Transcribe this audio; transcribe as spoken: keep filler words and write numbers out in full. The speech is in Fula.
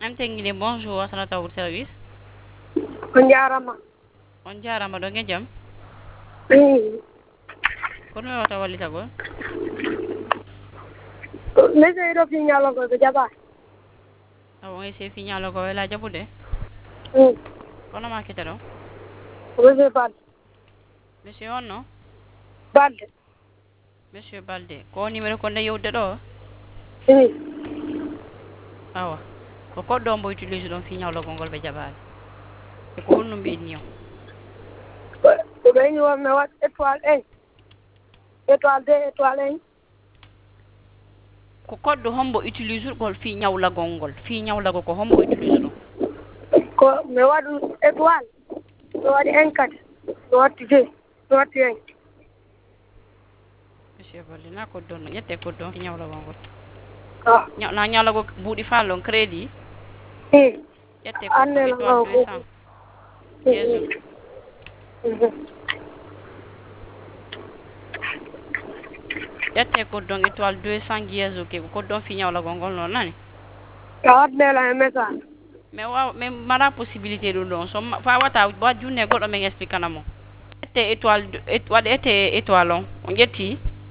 Antenguine, bonjour, Sanata au service. On jarama. On jarama do ngeen jam. Mm. Kono mi wata wallita gol. Mese do fi nyalo ko be jaba. Awo ngi se fi nyalo ko wala jabude. Mm. Kono ma ketero. Mese bad. Monsieur on no? Bad. Monsieur Balde. Ko numéro ko ne yewde do? Mm. Awa. Ko koddo mbo utilise don fi nyalo ko gol be jabal. E ko honno mbi niyo. Ko be ni won me wat étoile un. Étoile deux, étoile un. Ko koddo hombo utilise gol fi nyawla gongol. Fi nyawla ko hombo utilise don. Ko me wadu étoile. Me wadi un quatre. Me wadi deux. Me wadi un. Monsieur Balde na ko don yette ko don fi nyawla gongol. Ah. Nyaw na nyawla go budi fallon crédit. Mm. Yette ko Anne la étoile deux cents. Yesu. Mm. Yette ko don étoile deux cents yesu ke ko don fi nyawla gongol non nani. Kawat de la message. Mais wa mais mara possibilité do don so fa wata ba junne godo men explique kanamo. Ete étoile étoile ete étoile on. On yetti